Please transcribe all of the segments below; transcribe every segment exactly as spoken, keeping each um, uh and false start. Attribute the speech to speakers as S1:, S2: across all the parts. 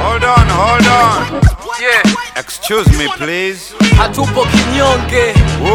S1: Hold on, hold on.
S2: Yeah.
S1: Excuse me please.
S2: Hatupo kinyonge.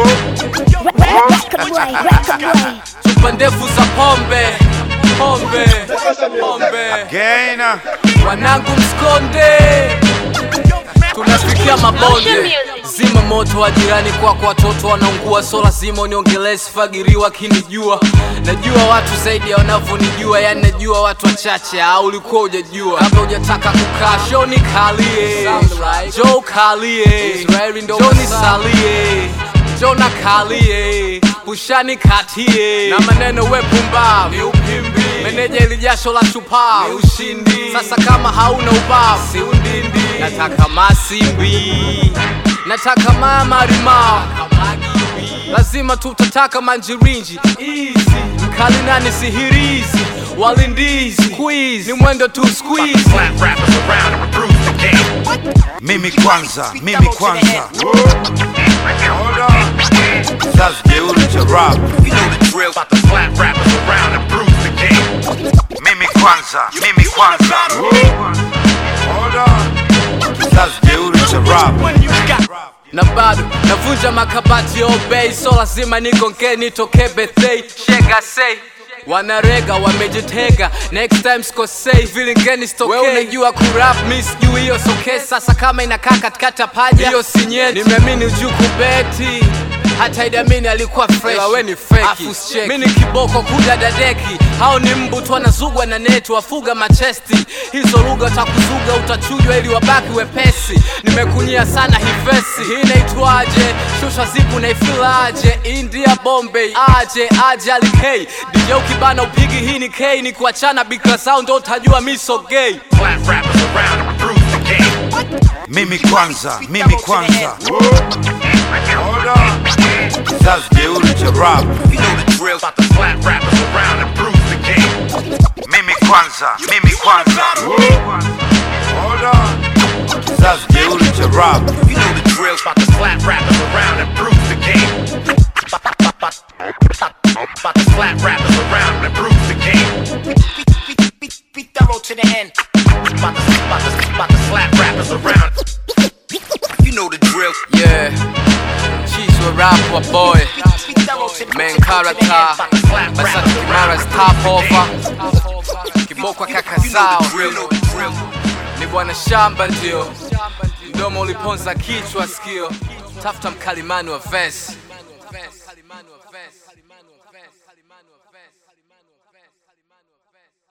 S2: Chupa ndefu za pombe. Pombe. Pombe.
S1: Again.
S2: Wanangu mskonde. Tunafikia mabonde. Zima moto wa jirani kwako, watoto wanaungua, so lazima uniongelee sifagiriwa kinijua. Najua watu zaidi ya wanavyonijua, yani najua watu wachache au ulikuwa hujajua. Kabla hujataka kukaa show ni kalie. Joe kalie. Johnny salie. Jona kalie. Pushani katie. Na maneno we pumba ni upimbi. Meneja ili jasho la chupa ni ushindi. Sasa kama hauna ubavu si undindi. Nataka masimbi. Nataka mama rima. Lazima tutataka manjirinji. Easy. Mkali nani sihirizi. Walindizi. Quiz. Ni mwendo tu squeeze.
S1: Mimi kwanza, mimi kwanza. Hold on. That's jeuri cha rap.
S3: You know the drill, about to slap rappers around and bruise the game.
S1: Mimi kwanza, mimi kwanza. Hold on. That's jeuri cha rap.
S2: Na bado navunja makabati obey, so lazima nigonge nitoke birthday. Shega say wanarega wamejitega, next time sikosei, vilingeni stokei. Wewe unajua kurap, mi sijui hiyo soke. Sasa kama inakaa katikati ya paja, hiyo si nyeti. Nimeamini ujuku beti, hata idamini alikuwa fresh. Wewe ni fake. Mimi ni kiboko kuda dadeki. Hao ni mbu tu wanazugwa na neti, wafuga machesti. Hizo lugha utakuzuga utachujwa ili wabaki wepesi. Nimekunyia sana hivesi. Hii inaitwaje? Shusha zipu na ifilaje? India Bombay aje aje alikei. D J ukibana upigi hii ni K. Ni kuachana bikra sound utajua mi so gay.
S3: Slap rappers around and bruise the game.
S1: Mimi kwanza, mimi kwanza. Hold on. That's jeuri cha rap.
S3: You know the drill, about to slap rappers around and bruise the game.
S1: Mimi kwanza, mimi kwanza. Hold on. That's jeuri cha rap.
S3: You know the drill, about to slap rappers around and bruise the game. About to slap rappers around and bruise the game. Be thorough to the end. About to, about to, about to slap rappers around. You know the drill.
S2: Yeah. Cheese wa rap wa boy. Main character. Basa tukimara stop over. Kiboko kaka sao. Ni bwana shamba ndio. Mdomo uliponza kichwa sikio. Tafuta mkalimani wa verse.